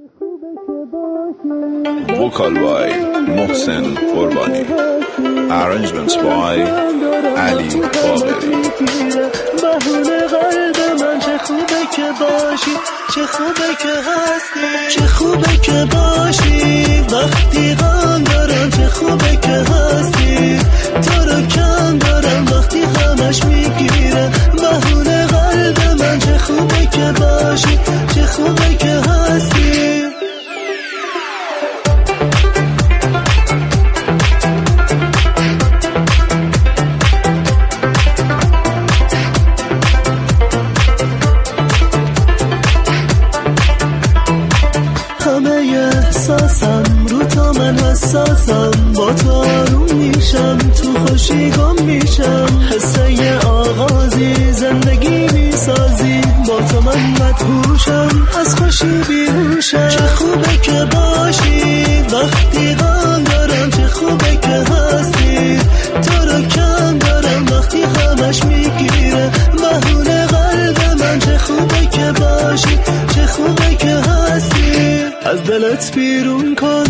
Vocal by Mohsen Qurbani. Arrangements by Ali Bagheri. بهونه قلب من چه خوبه که باشی، چه خوبه که هستی، چه خوبه که باشی وقتی غم دارم، چه خوبه که هستی تو رو کم دارم وقتی همش میگیره. بهونه قلب من چه خوبه که باشی، چه خوبه که هستی. احساسم رو تا من حساسم، با تو آروم میشم، تو خوشی گم میشم، حسه آغازی زندگی میسازی، با تو من مدهوشم، از خوشی بیهوشم. چه خوبه که باشی وقتی غم دارم، چه خوبه که هستی تو رو کم دارم وقتی همش میگیره. بهونه قلب من چه خوبه که باشی، چه خوبه که هستی. از دلت بیرون کن